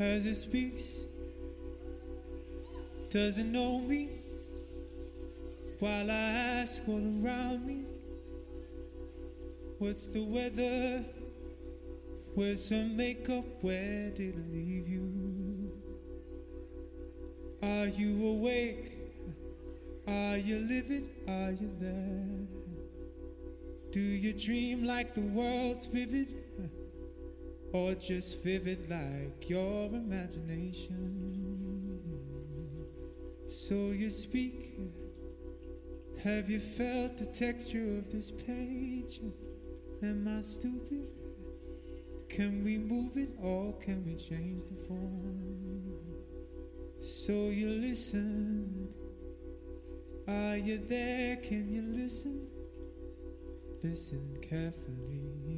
as it speaks. Doesn't know me while I ask all around me, what's the weather? Where's her makeup? Where did I leave you? Are you awake? Are you livid? Are you there? Do you dream like the world's vivid? Or just vivid like your imagination? So you speak. Have you felt the texture of this page? Am I stupid? Can we move it or can we change the form? So you listen. Are you there? Can you listen? Listen carefully.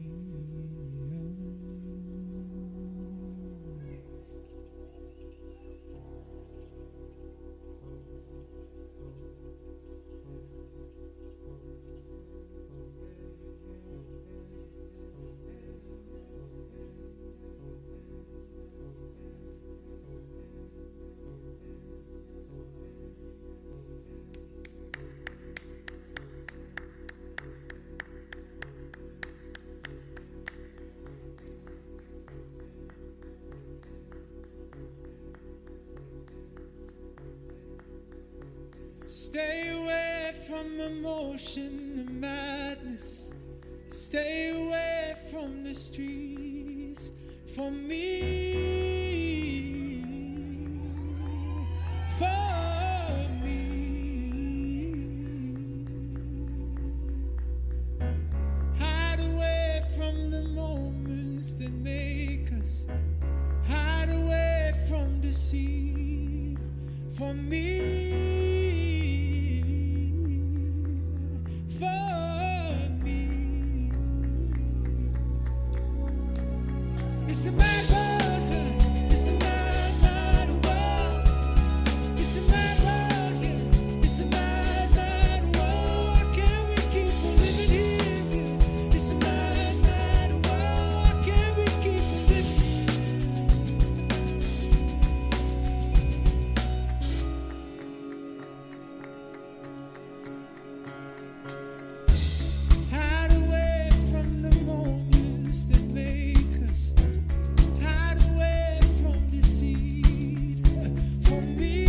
Stay away from emotion and madness. Stay away from the streets. For me, for me. Hide away from the moments that make us. Hide away from deceit. For me. It's a mad world, it's a mad, mad world. It's a mad world, yeah. It's a mad, mad world. Why can't we keep on living here? It's a mad, mad world. Why can't we keep on living? Hide away from the moments that make us. Hide away from deceit. For me,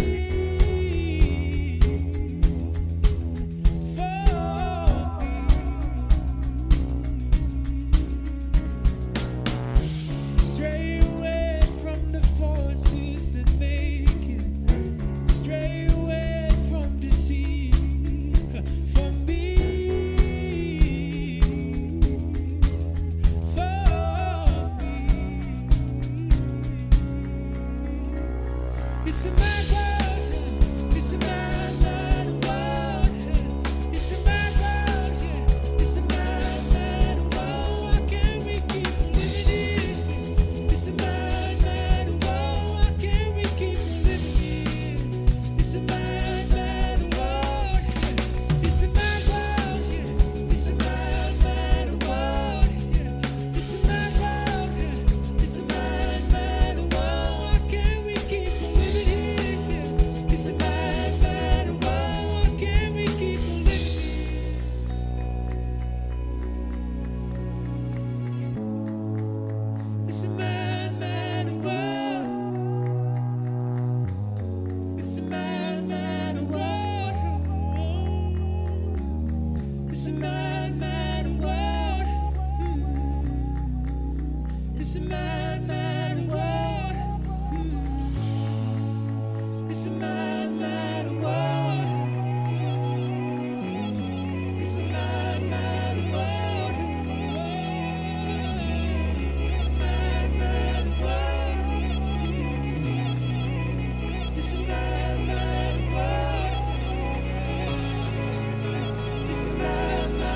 for me. Stray away from the forces that make it. Stray away from deceit. For me, for me. It's a mad world, it's a mad, mad world. It's a mad world, yeah. It's a mad, mad world. Why can't we keep on living here? It's a mad, mad world. Why can't we keep on living here? It's a mad, mad world. It's a mad world, yeah. It's a mad, mad world, yeah. It's a mad world, yeah. It's a mad, mad world. Why can't we keep on living here? It's a mad, mad world. Why can't we keep on living here? It's a mad, mad world. It's a mad, mad world. It's a mad, mad world. It's a mad, mad world. It's a mad, mad world. It's a mad, mad world. It's a mad, mad world. It's a mad, mad world. It's a mad, mad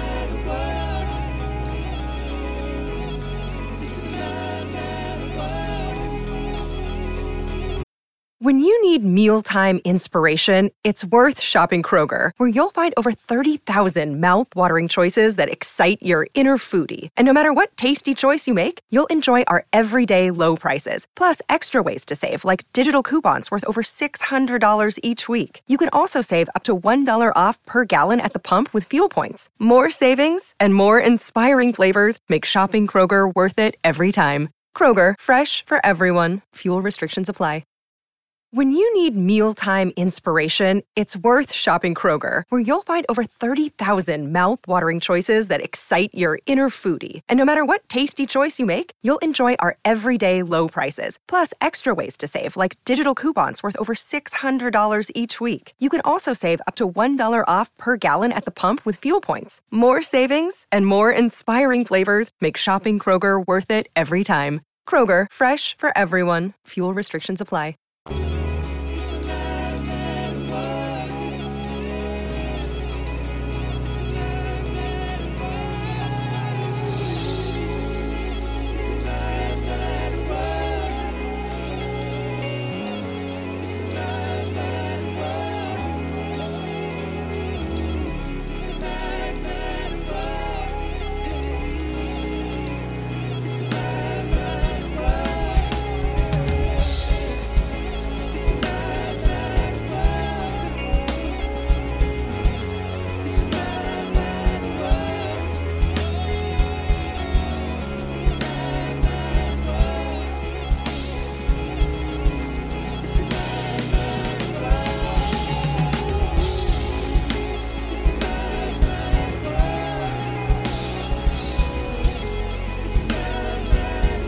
When you need mealtime inspiration, it's worth shopping Kroger, where you'll find over 30,000 mouth-watering choices that excite your inner foodie. And no matter what tasty choice you make, you'll enjoy our everyday low prices, plus extra ways to save, like digital coupons worth over $600 each week. You can also save up to $1 off per gallon at the pump with fuel points. More savings and more inspiring flavors make shopping Kroger worth it every time. Kroger, fresh for everyone. Fuel restrictions apply. When you need mealtime inspiration, it's worth shopping Kroger, where you'll find over 30,000 mouth-watering choices that excite your inner foodie. And no matter what tasty choice you make, you'll enjoy our everyday low prices, plus extra ways to save, like digital coupons worth over $600 each week. You can also save up to $1 off per gallon at the pump with fuel points. More savings and more inspiring flavors make shopping Kroger worth it every time. Kroger, fresh for everyone. Fuel restrictions apply. It's a mad, mad world. It's a mad, mad world. It's a mad, mad world. It's a mad, mad world. It's a mad, mad world. It's a mad, mad world. It's a mad, mad world. It's a mad, mad world. It's a mad, mad world. It's a mad, mad world. It's a mad, mad world. It's a mad, mad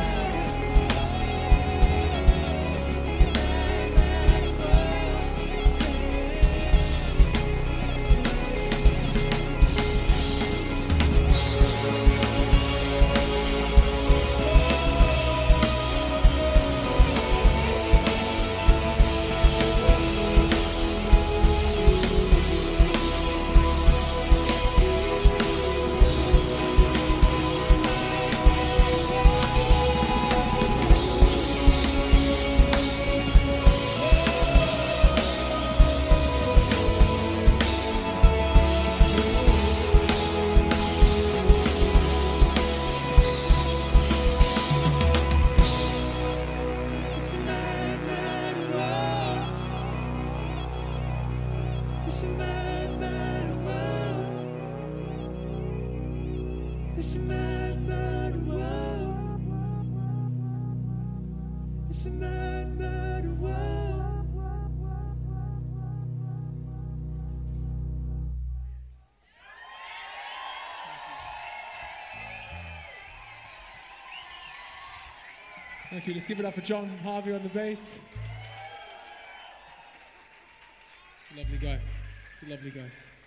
It's a mad, mad world. It's a mad, mad world. It's a mad, mad world. It's a mad, mad world. Thank you. Let's give it up for John Harvey on the bass. It's a lovely guy. It's a lovely guy.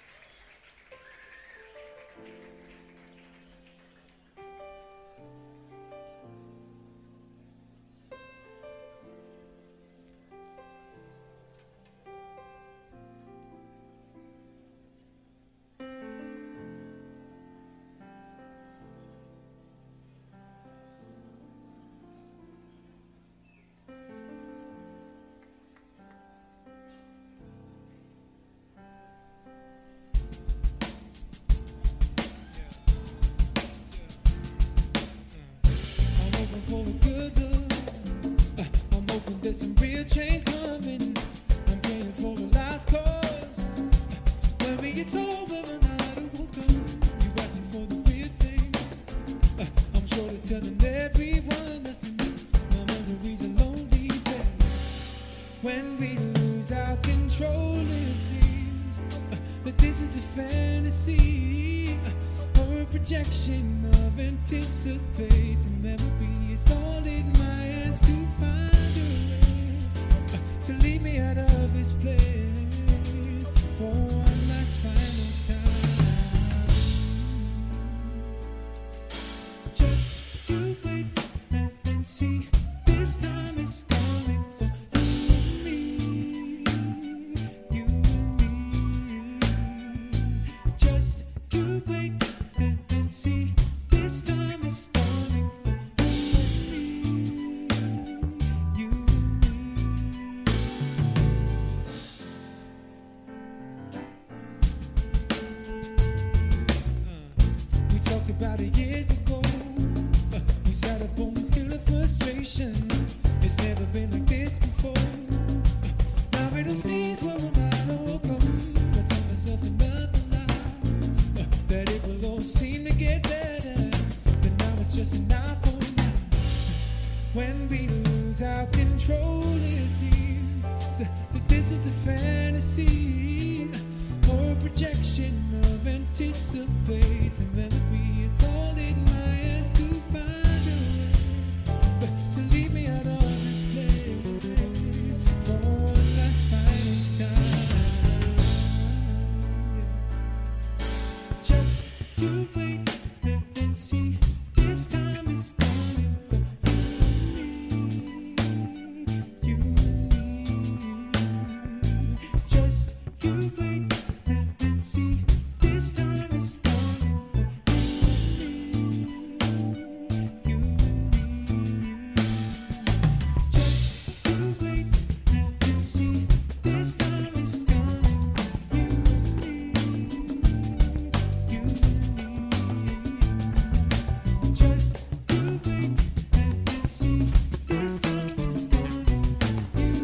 I'm hoping for a good look. I'm hoping there's some real change coming. I'm praying for a last cause. When we get over the night I woke up, you asking for the real thing. I'm sure they're telling everyone nothing. My memory's a lonely thing. When we lose our control, it seems that this is a fantasy, or a projection of anticipating memory. It's all in my hands to find a way to leave me out of this place for one last final time. Just you wait and see. This time it's coming for you and me. You and me. Just you wait and see. This time it's coming for you and me. You and me. lot of years ago. You sat up on the hill of frustration. It's never been like this before. Now riddle sees where we'll not overcome. But tell myself another lie, that it will all seem to get better. But now it's just enough for now. When we lose our control, it seems that this is a fantasy or a projection of anticipated memory. It's all in my hands to find a way to leave me out of this place for one last final time. Just you wait and see. This time is coming for you and me. Just you wait and see. This time is coming for you and me. Just you wait and see. This time is coming for you and me. Just you wait and see. This time is coming for you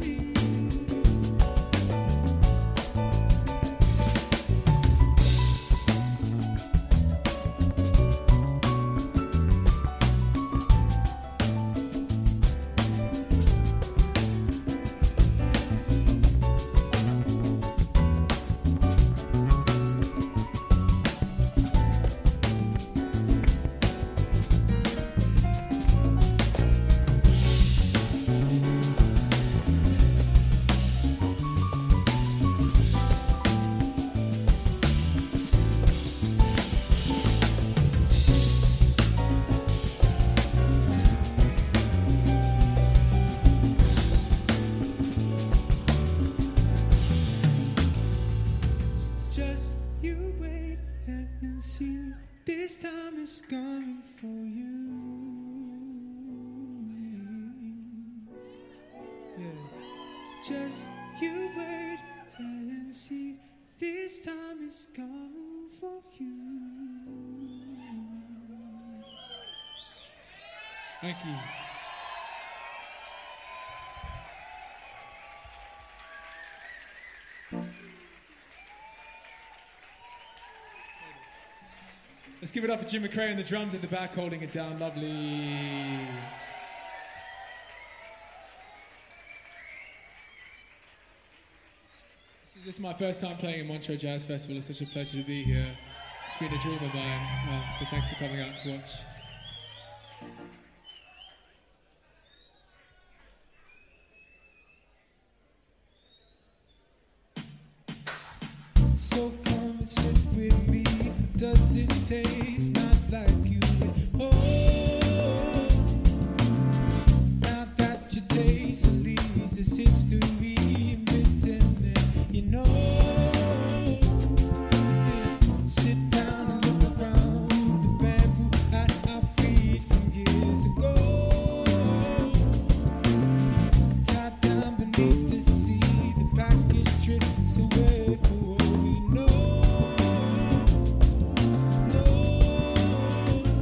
Just you wait and see. This time is coming for you. Yeah. Just you wait and see. This time is coming for you. Thank you. Let's give it up for Jim McRae and the drums at the back holding it down. Lovely. This is my first time playing at Montreux Jazz Festival. It's such a pleasure to be here. It's been a dream of mine. So thanks for coming out to watch. So come and sit with me. Does this taste not like you? Oh, now that your days are leaves, it's history written there, you know. Sit down and look around the bamboo at our feet from years ago. Tied down beneath the sea, the package drifts away for all we know. No.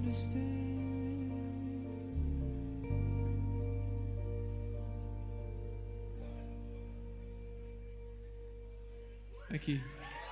Thank you.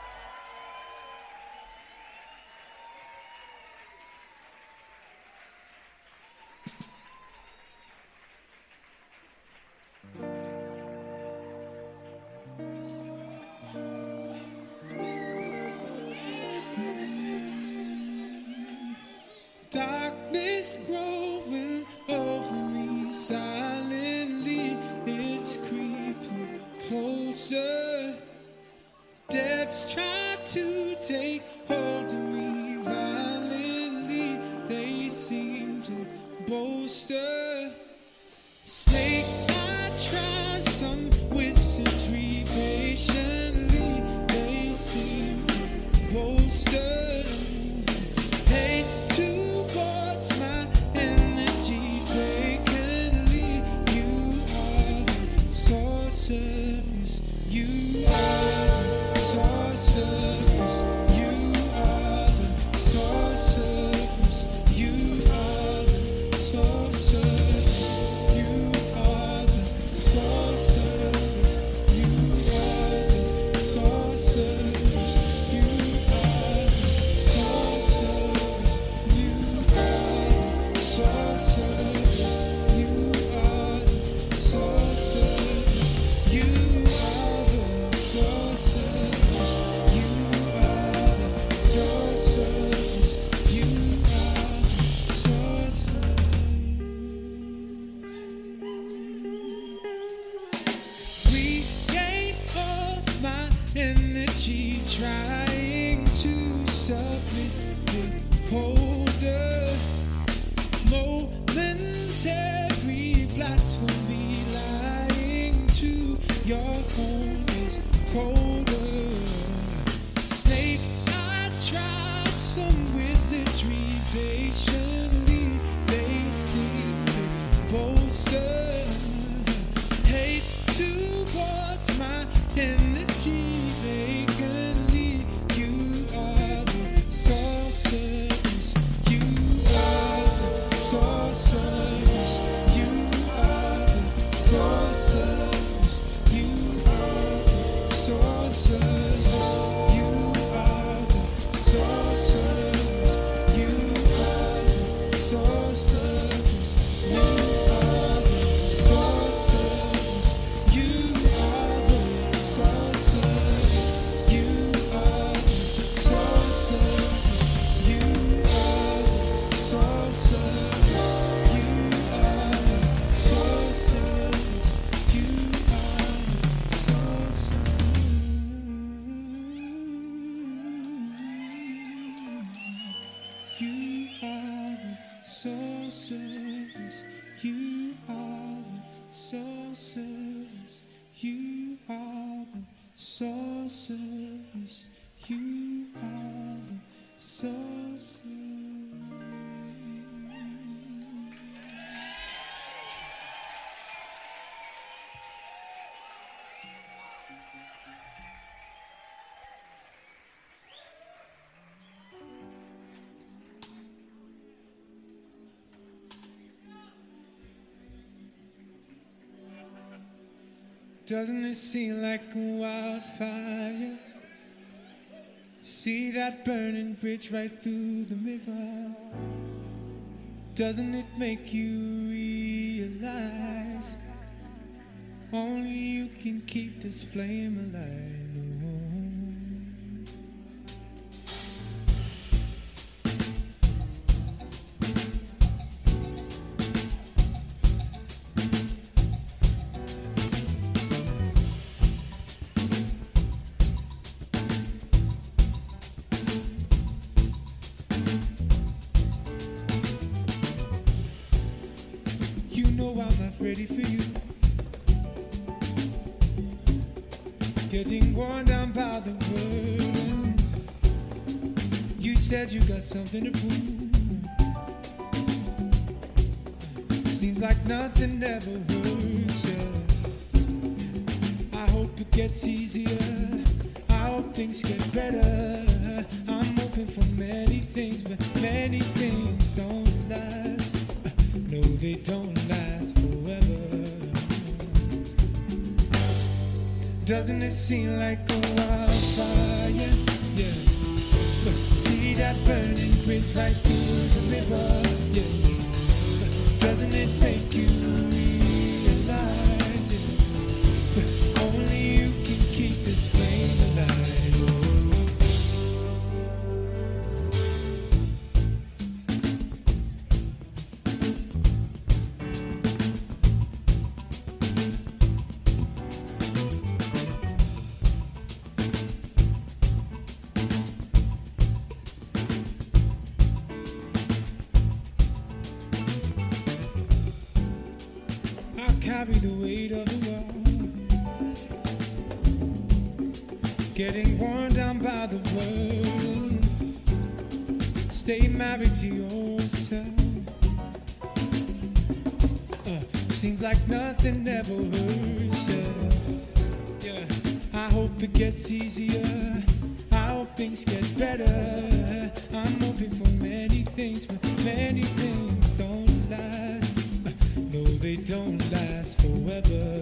Darkness growing over me silently, it's creeping closer. Depths try to take hold of me violently, they seem to bolster. Snake, I try some wizardry patiently, they seem to bolster. Hate towards my energy vacantly, you are the sorceress, you are the sorceress, you are the sorceress, you are the sorceress, you are the sorceress, you are the sorceress, you are the sorceress, you are the sorceress, you are the sorceress, you are the sorceress, you are the sorceress, you are the sorceress. Regain all my energy, trying to submit the holder. Momentary blasphemy, lying to your home is colder. Snake, I try some wizardry patiently, they seem to bolster. Hate towards my energy vacantly, you are the sorceress, you are the sorceress, you are the sorceress, you are the sorceress, you are the sorceress, you are the sorceress, you are the sorceress, you are the sorceress, you are the sorceress, you are the sorceress, you are the sorceress, you are the sorceress, you are the sorceress, you are the sorceress, you are the sorceress. Doesn't it seem like a wildfire? See that burning bridge right through the mirror? Doesn't it make you realize only you can keep this flame alive? You know I'm not ready for you. Getting worn down by the burden. You said you got something to prove. Seems like nothing ever hurts you. I hope it gets easier. I hope things get better. I'm hoping for many things, but many things don't last. No, they don't last forever. Doesn't it seem like a wildfire? Yeah. See that burning bridge right through the river? Yeah. Doesn't it make you realize it? Only you can keep this flame alive. Carry the weight of the world, getting worn down by the world. Stay married to yourself. Seems like nothing ever hurts you. Yeah, I hope it gets easier. I hope things get better. I'm hoping for many things, but many things don't last. No, they don't last forever.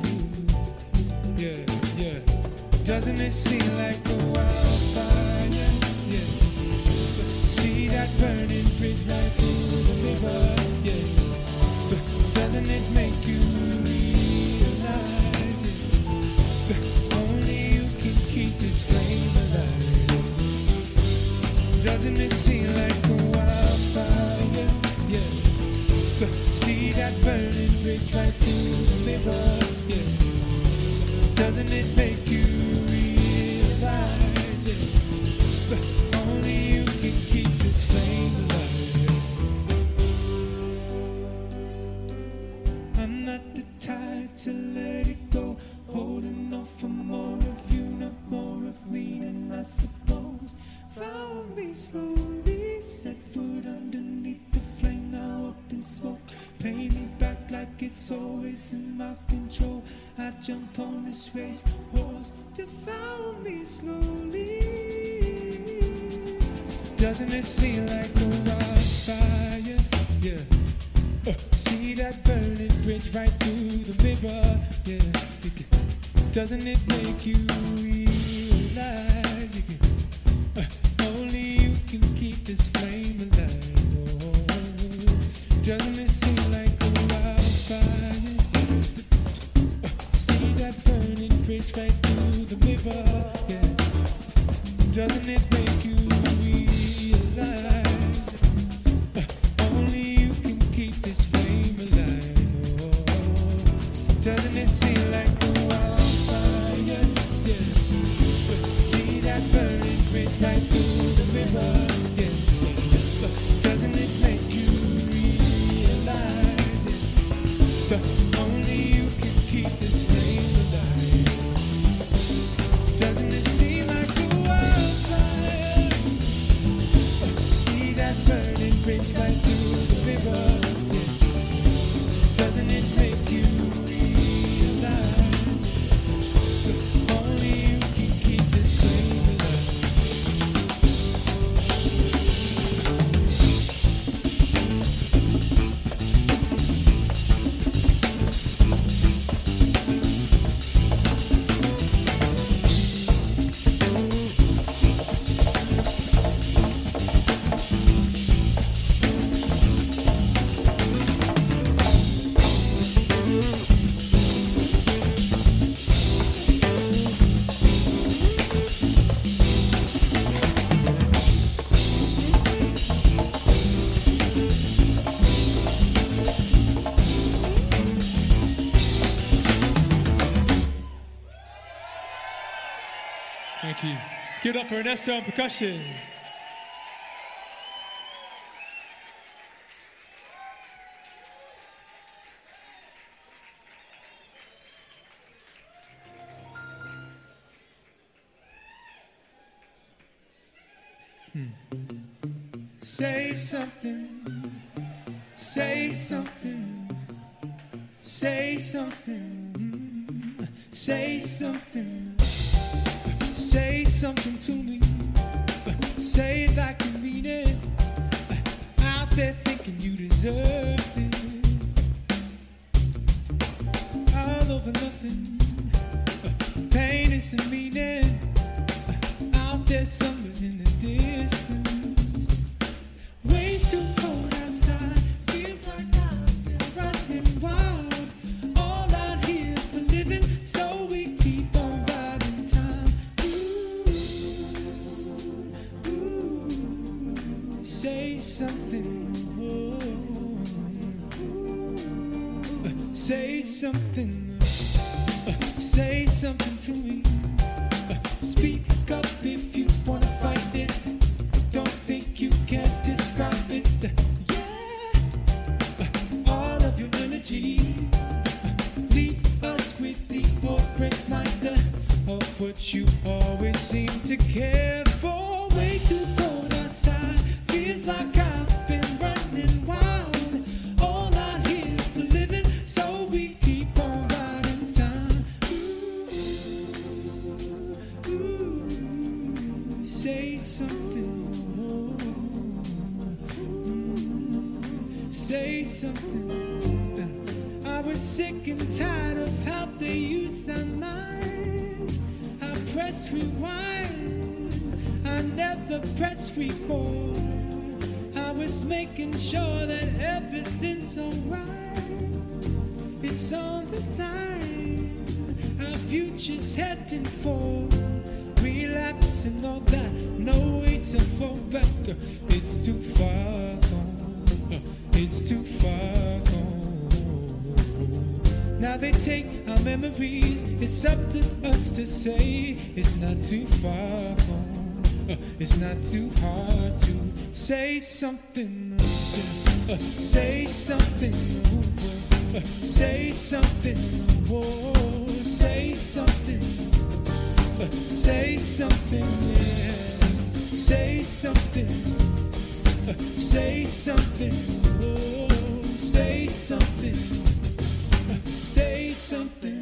Yeah, yeah. Doesn't it seem like a wildfire? Yeah. See that burning bridge right through the river? Yeah. Doesn't it make you realize it? Only you can keep this flame alive. Doesn't it seem like a wildfire? Yeah. See that burning bridge right through the river? Yeah. Doesn't it make you realize it? Only you can keep this flame alive. I'm not the type to let it go, holding on for more of you, not more of me. And I suppose follow me slowly, set foot underneath the flame, now up in smoke. Pay me back like it's always in my control. I jump on this race horse to follow me slowly. Doesn't it seem like a wildfire? Yeah. See that burning bridge right through the river? Yeah. Doesn't it make you realize it? Only you can keep this flame alive. Oh, doesn't it seem like a wildfire? See that burning bridge right through the river? Yeah. Doesn't it make you realize only you can keep this flame alive? Oh, doesn't it seem like a wildfire? Yeah. See that burning bridge right through the river? Yeah. Doesn't it make you realize it? Only you can keep this flame alive. Doesn't it seem like a wildfire? See that burning bridge right through the river? Yeah. Doesn't it make you realize only you can keep this flame alive? Thank you. Let's give it up for Ernesto on percussion. Say something, say something, say something, say something, say something to me. Say it like you mean it. Out there thinking you deserve this. All over nothing, pain isn't meaning. Out there somewhere in the distance, way too cold outside. Feels like I've been running wild. All out here for living, so we keep on biding time. Ooh, say something. Say something. Say something to me. Speak up if you wanna fight it. Don't think you can't describe it. Yeah, all of your energy. Leave us with the reminder of what you always seem to care for. Way too cold outside. Feels like I've been running wild. All out here for living, so we keep on biding time. Ooh, say something. Say something. I was sick and tired of how they used our minds. I press rewind, I never press record. I was making sure that everything's alright. It's on the line, our future's heading for relapse and all that. No way to fall back. It's too far gone. It's too far gone. Now they take our memories. It's up to us to say it's not too far gone. It's not too hard to say something. Say something. Say something. Whoa, say something. Say something. Yeah. Say something. Say something. Whoa, say something. Say something.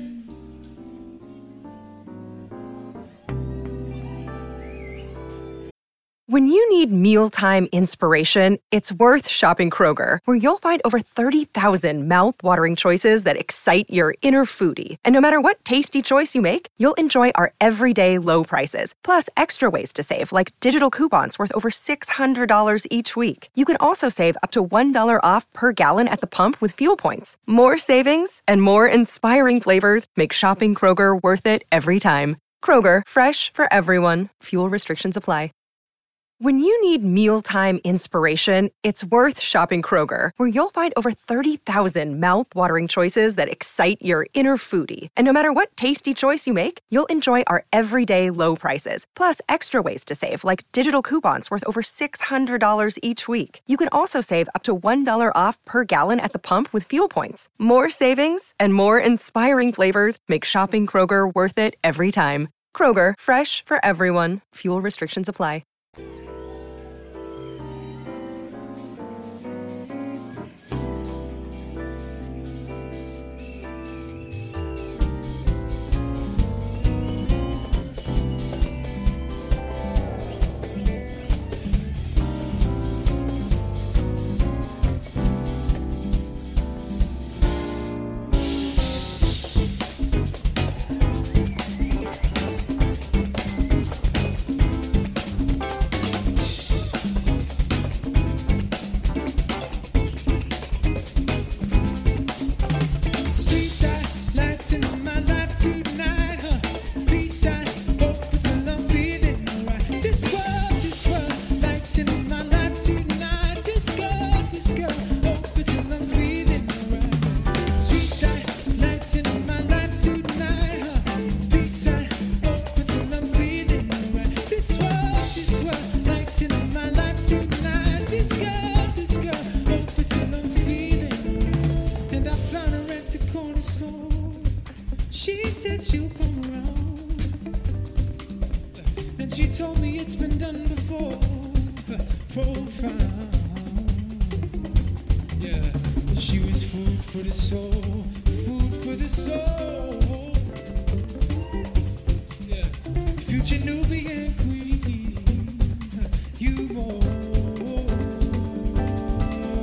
When you need mealtime inspiration, it's worth shopping Kroger, where you'll find over 30,000 mouth-watering choices that excite your inner foodie. And no matter what tasty choice you make, you'll enjoy our everyday low prices, plus extra ways to save, like digital coupons worth over $600 each week. You can also save up to $1 off per gallon at the pump with fuel points. More savings and more inspiring flavors make shopping Kroger worth it every time. Kroger, fresh for everyone. Fuel restrictions apply. When you need mealtime inspiration, it's worth shopping Kroger, where you'll find over 30,000 mouth-watering choices that excite your inner foodie. And no matter what tasty choice you make, you'll enjoy our everyday low prices, plus extra ways to save, like digital coupons worth over $600 each week. You can also save up to $1 off per gallon at the pump with fuel points. More savings and more inspiring flavors make shopping Kroger worth it every time. Kroger, fresh for everyone. Fuel restrictions apply. She told me it's been done before. Profound. Yeah, she was food for the soul. Food for the soul. Yeah, future Nubian queen. You more.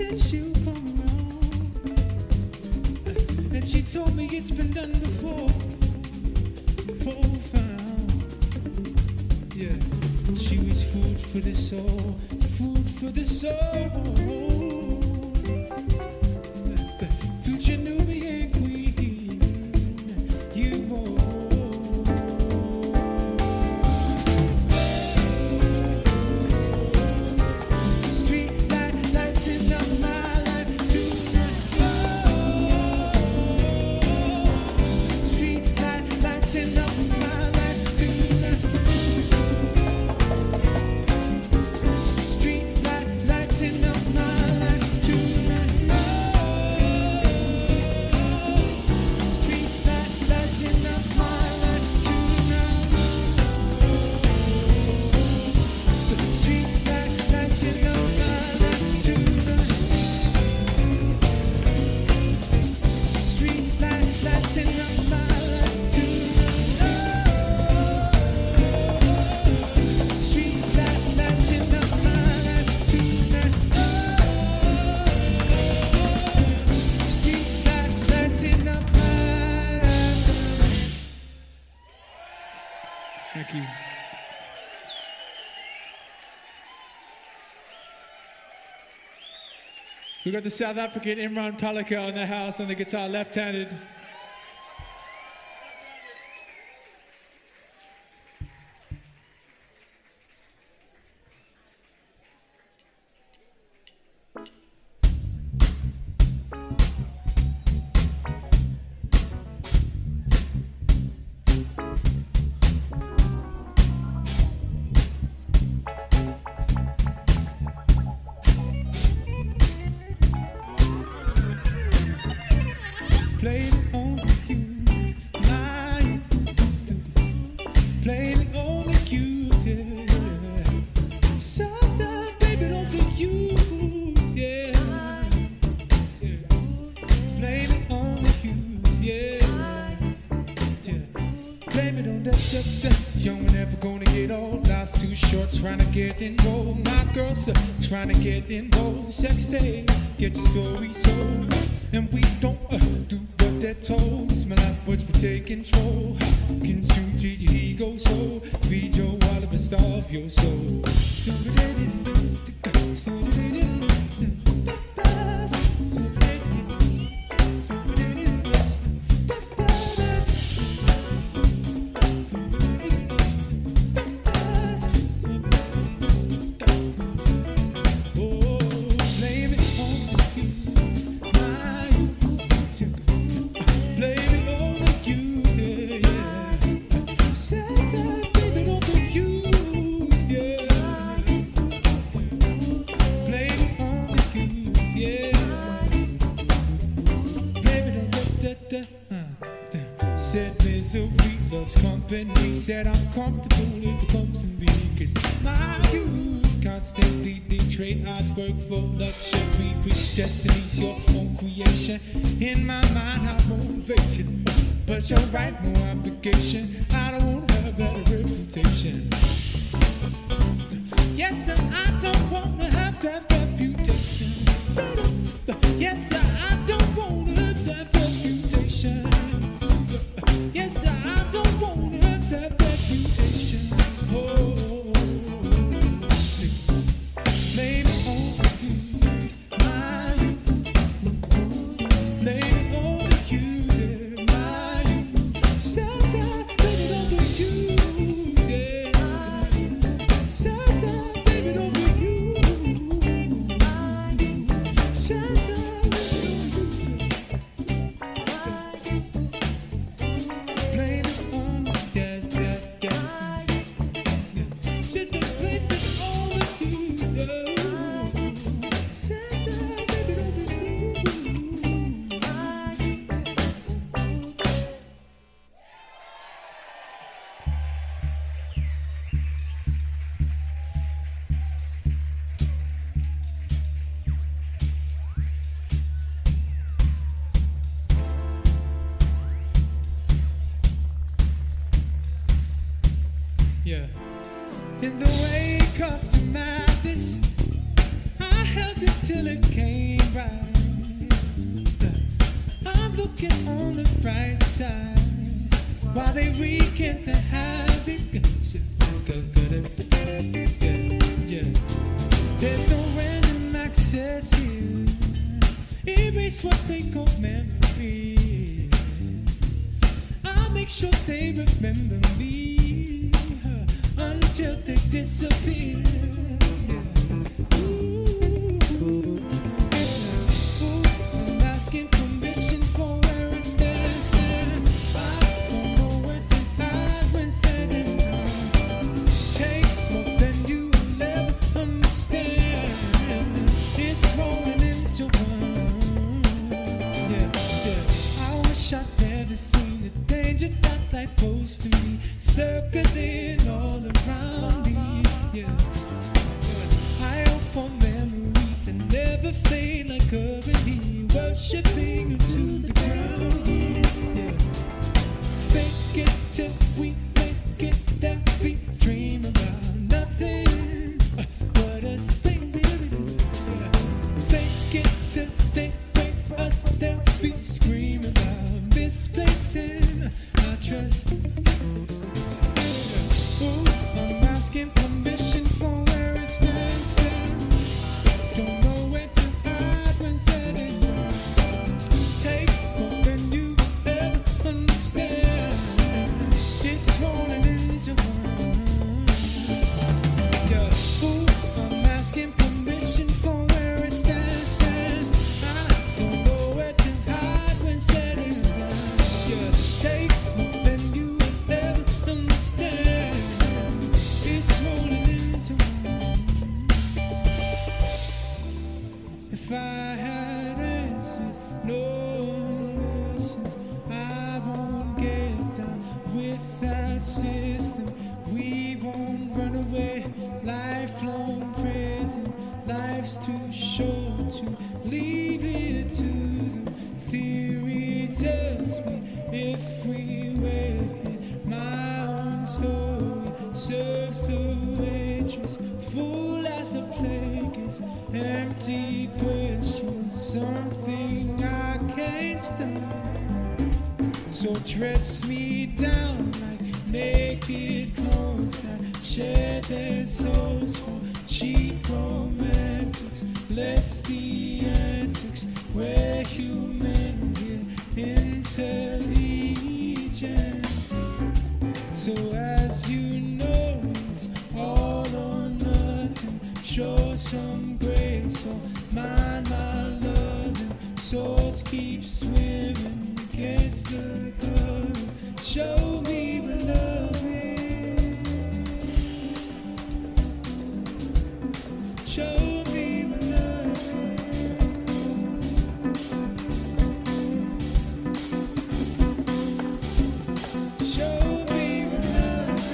said she'll come around. And she told me it's been done before. Profound. Yeah. She was food for the soul. Food for the soul. Future Nubian queen. You Thank you. We got the South African Imran Palika on the house on the guitar, left-handed. Play it on you, my play it on you, yeah. Sometimes, baby, don't think you, yeah. Yeah. Play it on you, yeah. Yeah. Blame it on that. You ain't never gonna get old. Life's too short, trying to get involved. My girls are trying to get involved. Sex day, get your story sold. And we don't do what they're told. It's my life, but we take control. Consume to your ego, so feed your wallet and starve your soul. Said misery loves company. Said I'm comfortable if it comes to me. Cause my youth constantly detrade. I'd work for luxury with destiny's your own creation. In my mind, high motivation. But you're right, no obligation. I don't want to have that reputation. Yes, sir, I don't want to have that reputation. Yes, sir, I don't want to have that reputation. Yes, I don't want to have that reputation. Oh, blame it on you, my youth. Blame it on you, my youth. Sometimes, blame it on you, yeah. Sometimes, blame it on you. Sometimes. Yeah. In the wake of the madness, I held it till it came weekend to have it. Yeah. There's no random access here. Erase what they call memory. I'll make sure they remember me until they disappear. I'm asking permission for where I stand. I don't know where to hide when standing down. Takes more than you will ever understand. It's rolling into one. Yeah. I wish I'd never seen the danger that life posed to me, circling all around me. Yeah. I hope for memories that never fade like currently, worshipping into the ground. Yeah. Fake it till we make it, that we dream about nothing but us, baby. Yeah. Fake it till they wake us, they'll be screaming about misplacing our trust. Ooh, I'm asking permission for where it stands. Don't know where to hide when setting down. Takes more than you ever understand. It's rolling into one. Yeah. Ooh, I'm asking permission for where it stands. I don't know where to hide when setting down. Yeah. Takes more than you ever understand. It's rolling into one. If I had answers, no one listens. I won't get down with that system. We won't run away. Lifelong prison. Life's too short to leave it to them. Theory tells me if we wait it, my own story serves the waitress. Full as a plague is empty questions, something I can't stop. So dress me down like naked clones that share their souls for cheap romantics. Less the antics where human get intelligent. So as you know, it's all or nothing. Show some grace or mind my loving. Souls keep swimming against the current. Show me what love is. Show me what love is. Show me what love is.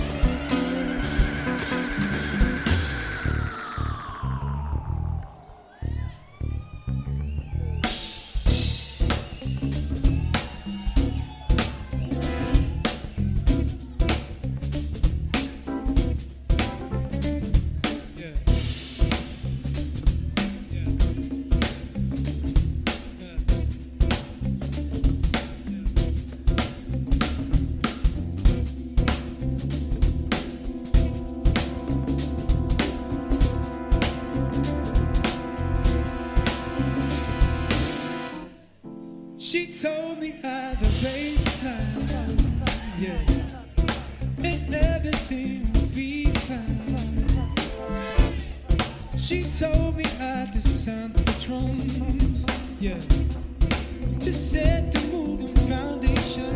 She told me how the baseline, yeah, and everything would be fine. She told me how to sound the drums, yeah, to set the mood and foundation.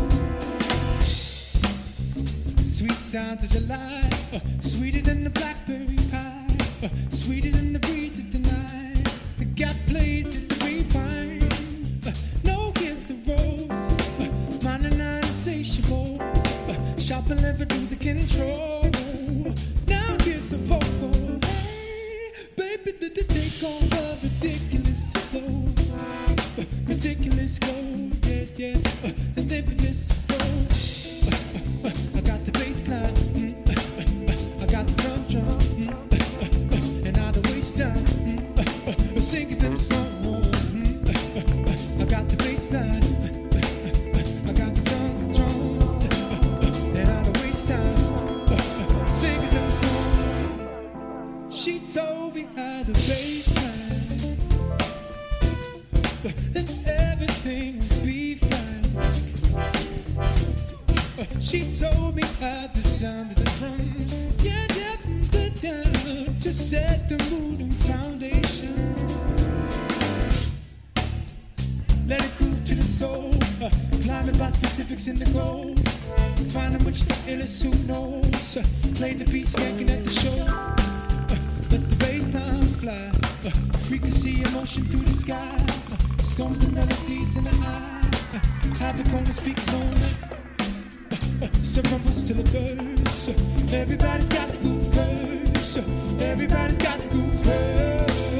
Sweet sounds of July, sweeter than the blackberry pie, sweeter than the breeze of the night. The gap plays in the rewind. No, here's the road. Mine and I insatiable. Shopping never do the control. Now here's a vocal. Hey, baby, did it take over ridiculous flow? Ridiculous flow, yeah, yeah. Ridiculous flow. I got the bass line. I got the drum. And I don't waste time singing them songs. I got the bass line, I got the drums, She told me how the baseline and everything would be fine. She told me how the sound of the drums, yeah, down to set the mood and foundation. Let it groove to the soul, blinded by specifics in the gold. Finding which the illest who knows. Play the beat, skanking at the show. Let the bassline fly. Frequency, emotion through the sky. Storms and melodies in the eye. Havoc on the speakers on it. Some rumbles to the birds. Everybody's got the groove curse. Everybody's got the groove curse.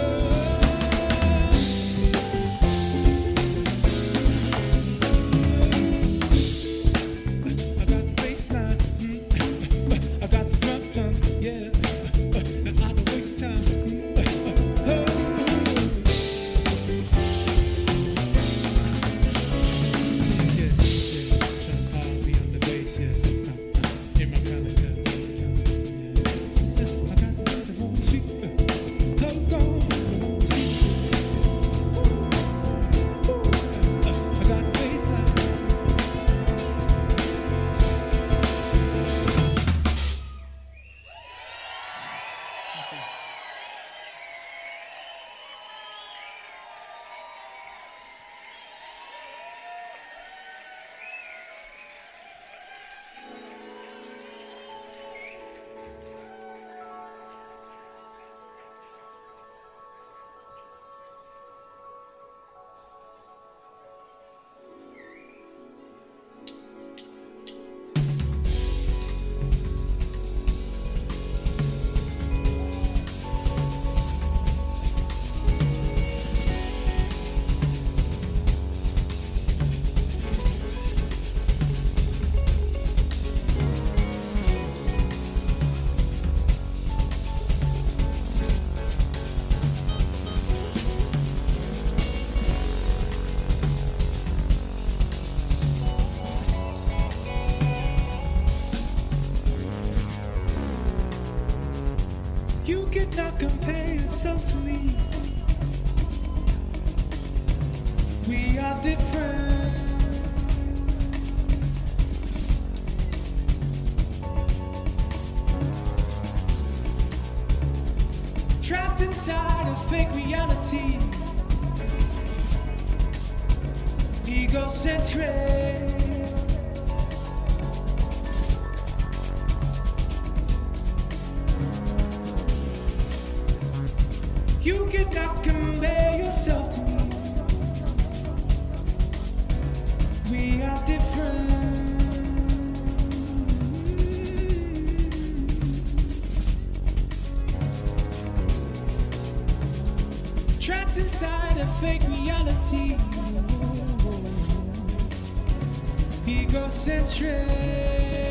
Not compare yourself to me. We are different. Trapped inside a fake reality. Egocentric. You cannot compare yourself to me. We are different. Trapped inside a fake reality. Egocentric.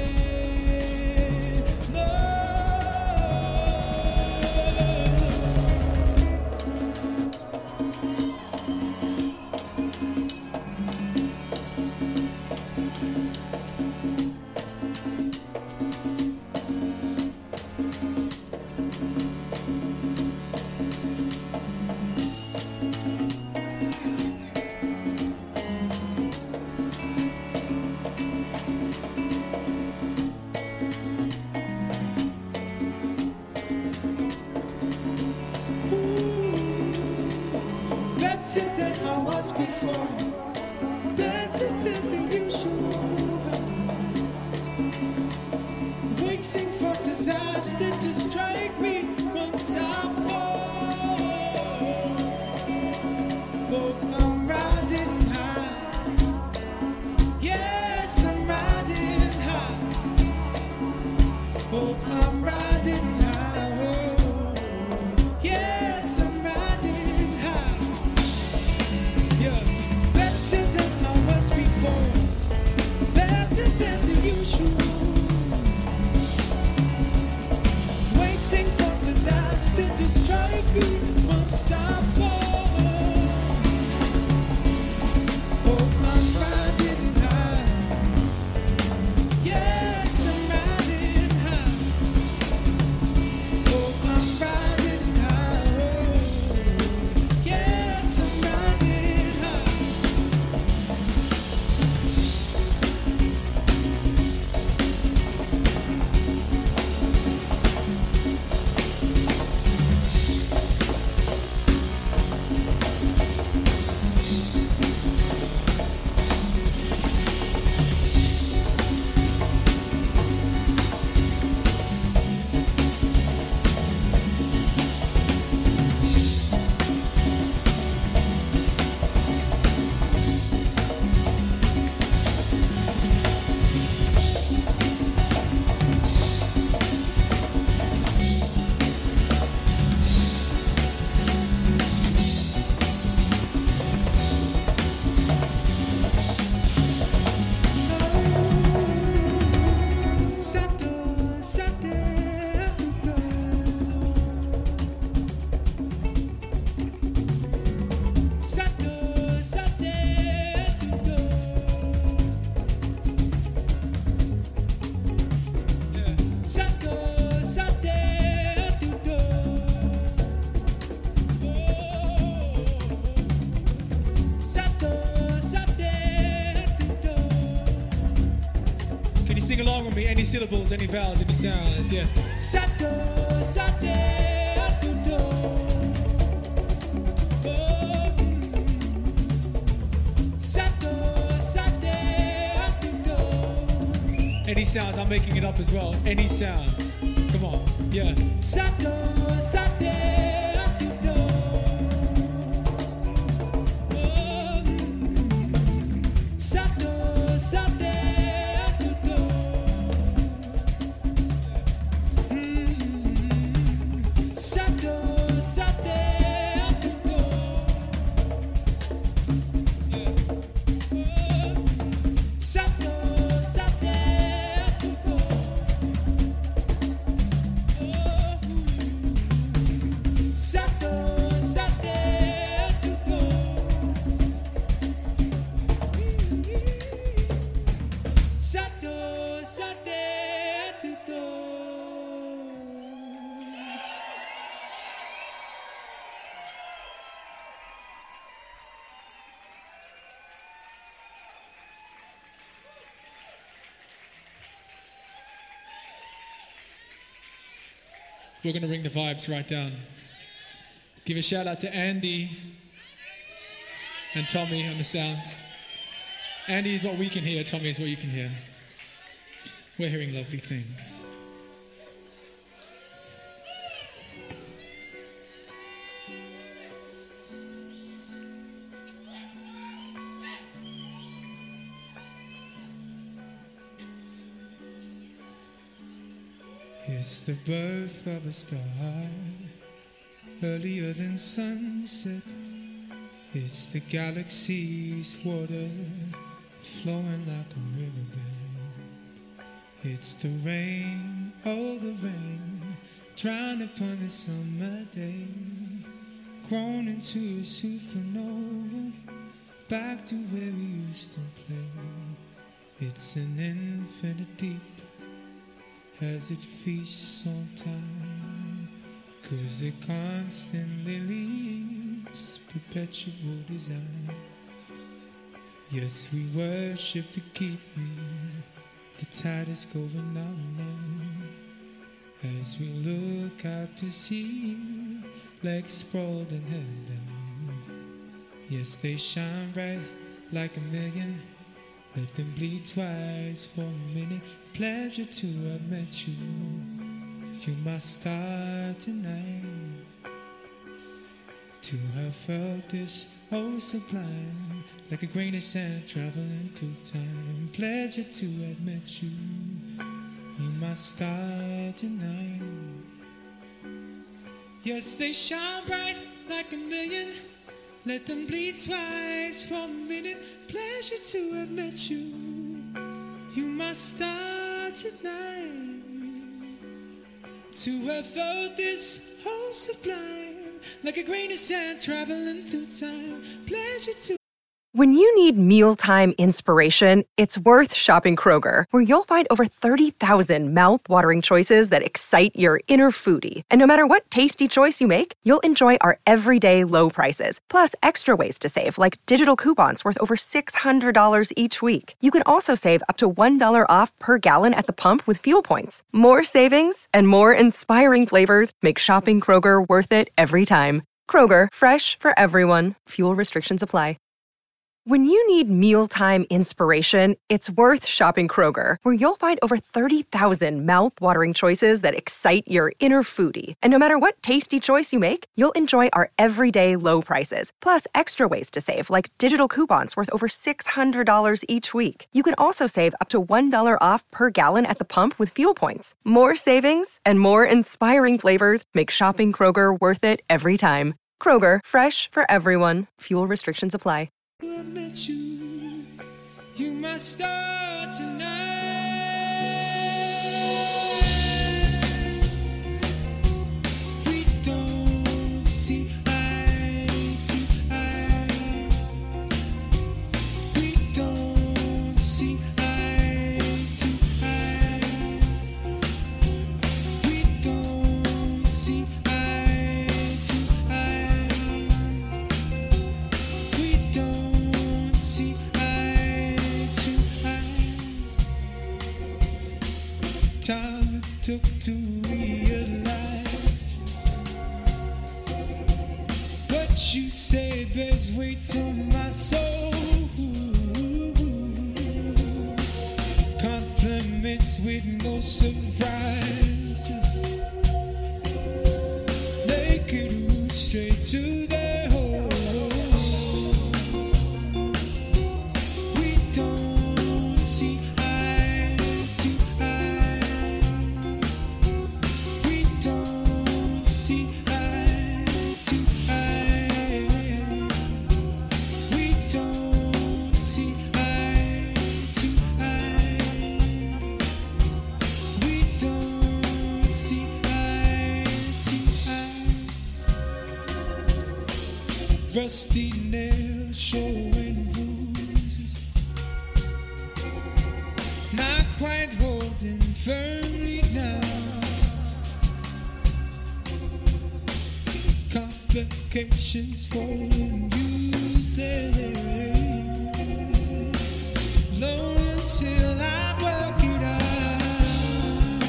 Better than I was before. Better than the usual. Waiting for disaster to strike me once I fall. Oh, I'm riding high. Yes, I'm riding high. Oh, I'm riding high. Oh, yes, I'm riding high. Yeah, better than I was before. Better than the usual. Waiting for disaster to strike me once I fall. Oh, I'm riding high. Yes, I'm riding high. Oh, I'm riding. Any syllables, any vowels, any sounds, yeah. Sato, sate, atudo. Oh, sato, sate, atudo. Any sounds, I'm making it up as well. Any sounds. Come on, yeah. Sato, sate, atudo. Oh, sato, sate. We're going to bring the vibes right down. Give a shout out to Andy and Tommy on the sounds. Andy is what we can hear, Tommy is what you can hear. We're hearing lovely things. It's the birth of a star, earlier than sunset. It's the galaxy's water, flowing like a riverbed. It's the rain, oh the rain, drowned upon the summer day, grown into a supernova, back to where we used to play. It's an infinite deep, as it feasts on time, 'cause it constantly leaves perpetual design. Yes, we worship the keeping, the tide is going on now, as we look out to sea, legs sprawled and head down. Yes, they shine bright like a million, let them bleed twice for a minute. Pleasure to have met you. You my star tonight. To have felt this oh sublime, like a grain of sand traveling through time. Pleasure to have met you. You my star tonight. Yes, they shine bright like a million. Let them bleed twice for a minute. Pleasure to have met you. You my star tonight. To have felt this whole sublime, like a grain of sand traveling through time. Pleasure to. When you need mealtime inspiration, it's worth shopping Kroger, where you'll find over 30,000 mouth-watering choices that excite your inner foodie. And no matter what tasty choice you make, you'll enjoy our everyday low prices, plus extra ways to save, like digital coupons worth over $600 each week. You can also save up to $1 off per gallon at the pump with fuel points. More savings and more inspiring flavors make shopping Kroger worth it every time. Kroger, fresh for everyone. Fuel restrictions apply. When you need mealtime inspiration, it's worth shopping Kroger, where you'll find over 30,000 mouth-watering choices that excite your inner foodie. And no matter what tasty choice you make, you'll enjoy our everyday low prices, plus extra ways to save, like digital coupons worth over $600 each week. You can also save up to $1 off per gallon at the pump with fuel points. More savings and more inspiring flavors make shopping Kroger worth it every time. Kroger, fresh for everyone. Fuel restrictions apply. I met you, you my star tonight. We don't see eye to eye. We don't see eye to eye. We don't see eye to eye. We don't see eye to eye. took to realize what you say bears weight on my soul. Compliments with no surprises. Naked roots straight to their hole. We don't see eye to eye. We don't see eye to eye. We don't see eye to eye. We don't see eye to eye. Rusty nails showing bruises, not quite holding firmly now. Complications falling useless. Alone until I work it out.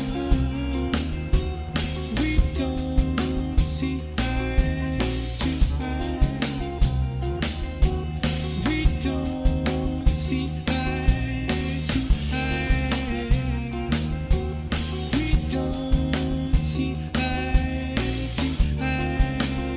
We don't see eye to eye. We don't see eye to eye. We don't see eye to eye.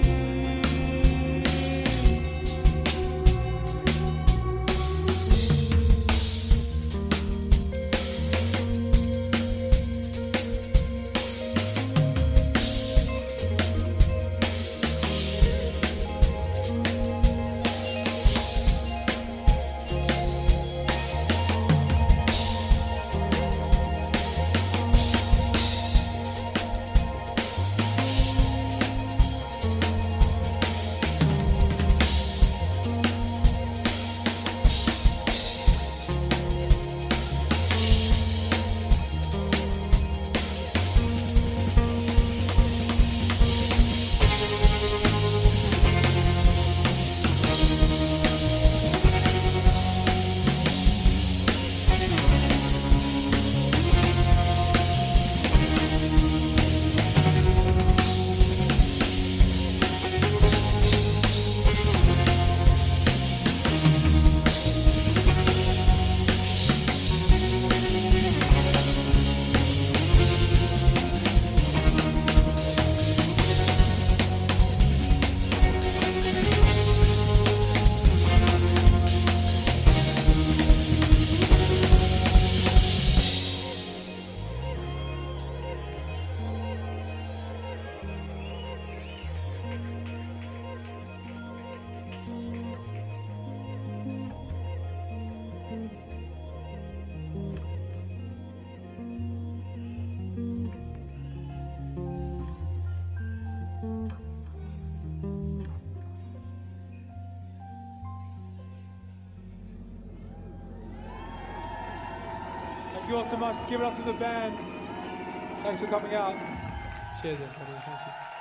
Thank you all so much. Let's give it up to the band. Thanks for coming out. Cheers, everybody. Thank you.